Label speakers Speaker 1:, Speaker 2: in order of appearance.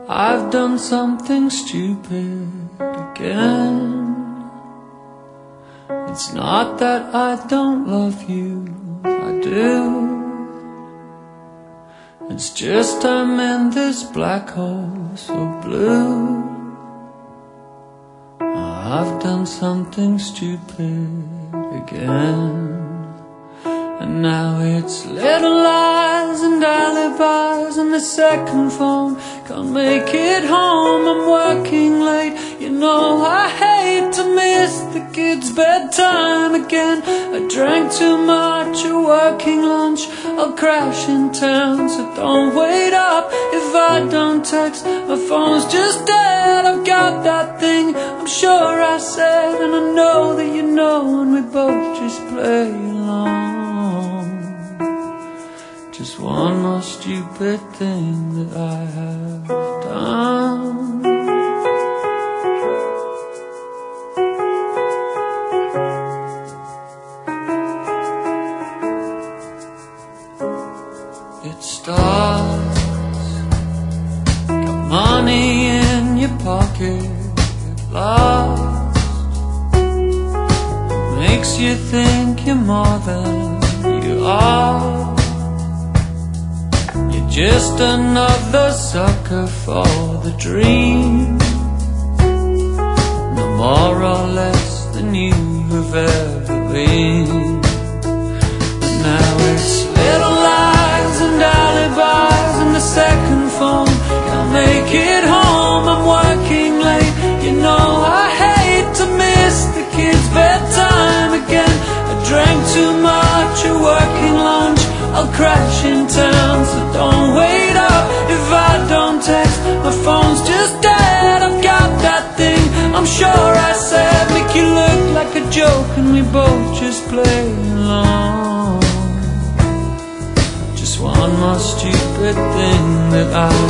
Speaker 1: I've done something stupid again. It's not that I don't love you, I do. It's just I'm in this black hole so blue. I've done something stupid again. And now it's little lies and alibis and the second phone. Can't make it home, I'm working late. You know I hate to miss the kids' bedtime again. I drank too much at working lunch. I'll crash in town, so don't wait up if I don't text. My phone's just dead, I've got that thing I'm sure I said, and I know that you know, and we both just play along. Just one more stupid thing that I have done. It starts, got money in your pocket, lost. Makes you think you're more than you are. Just another sucker for the dream, no more or less than you have ever been. But now it's little lies and alibis and the second phone. Can't make it home, I'm working late. You know I hate to miss the kids' bedtime again. I drank too much at working lunch. I'll crash in town, so don't wait up if I don't text. My phone's just dead, I've got that thing I'm sure I said, make you look like a joke, and we both just play along. Just one more stupid thing that I